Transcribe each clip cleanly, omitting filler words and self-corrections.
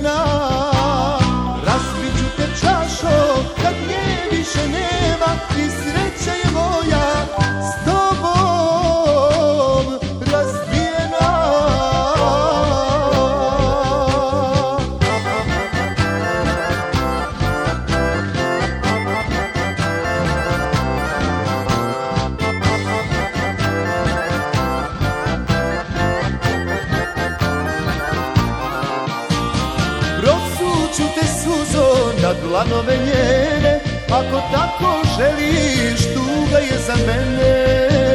razbijena. Razbit ću te čašo kad nje više nema i sreća je moja s tobom razbijena. Prosuću te suzo na dlanove njene, ako tako želiš, tuga je za mene.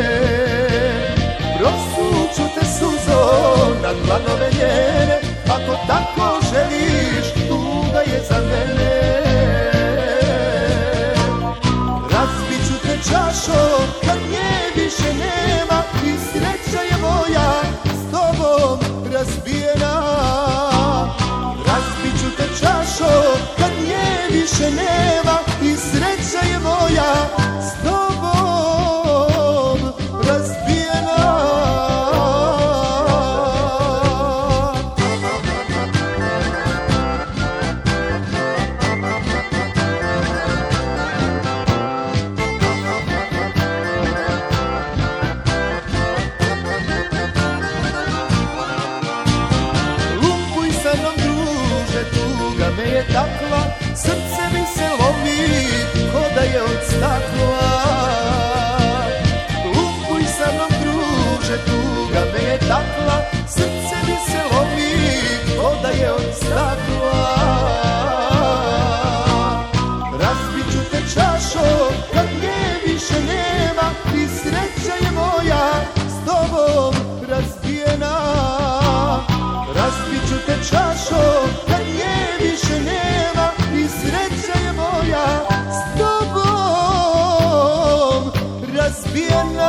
Prosuću te suzo na dlanove njene, ako tako želiš, tuga je za mene. Razbit ću te čašo kad nje više nema i sreća je moja s tobom razbijena. Razbit ću te čašo kad nje više nema i sreća je moja s tobom razbijena. Lumpuj sa mnom druže, tuga me je takla, srce mi se lomi ko da je od stakla. Lumpuj sa mnom druže, tuga me je takla, srce mi se lomi ko da je od stakla. Razbit ću te čašo kad nje više nema i sreća je moja s tobom razbijena. Razbit ću te čašo kad nje više nema i sreća je moja s tobom razbijena.